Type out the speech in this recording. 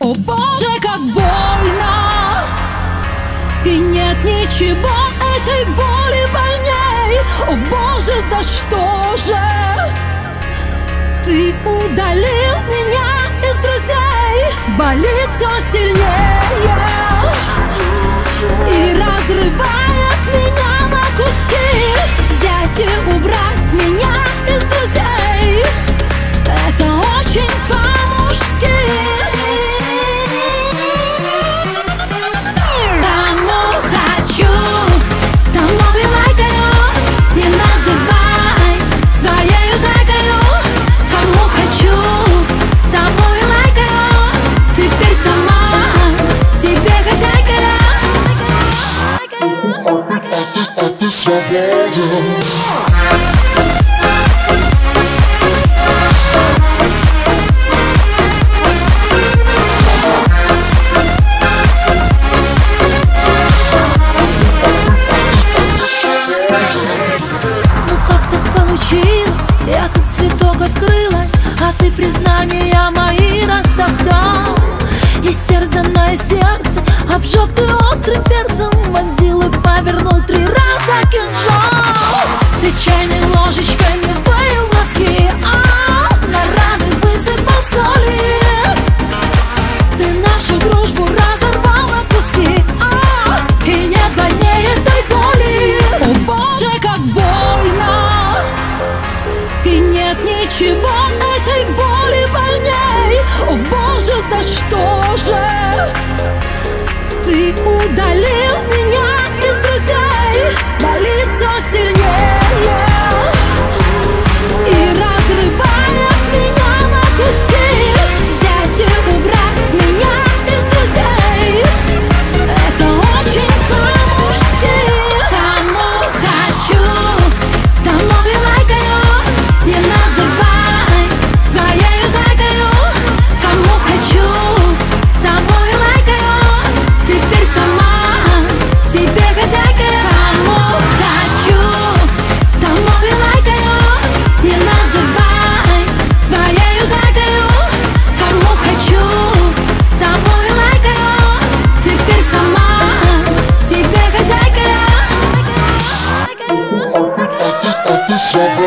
О боже, как больно! И нет ничего этой боли больней. О боже, за что же ты удалил меня из друзей? Болит все сильнее и разрывает меня на куски. Взять и убрать меня из друзей — это очень по-мужски. Кому хочу, тому и лайкаю. Не называй своею зайкою. Кому хочу, тому и лайкаю. Теперь сама себе хозяйка. А ты свободен. Я как цветок открылась, а ты признания мои растоптал. Истерзанное сердце обжег ты острым перцем, вонзил и повернул 3 раза кинжал. Ты чайной ложечкой не вылил мозги, на раны высыпал соли. Ты нашу дружбу разорвал на куски, и нет больнее этой боли. О боже, как больно! И нет ничего этой боли больней. О боже, за что же ты удалил меня из друзей? Болит все сильнее и разрывает меня на куски. Взять и убрать меня из друзей — это очень по-мужски. Кому хочу, тому и лайкаю. Не называй своею зайкою. Кому хочу, тому и лайкаю. Теперь сама себе хозяйка. Кому хочу, тому и лайкаю. Не называй своею зайкою. Кому хочу, тому и лайкаю. Теперь сама себе хозяйка. А ты свободен.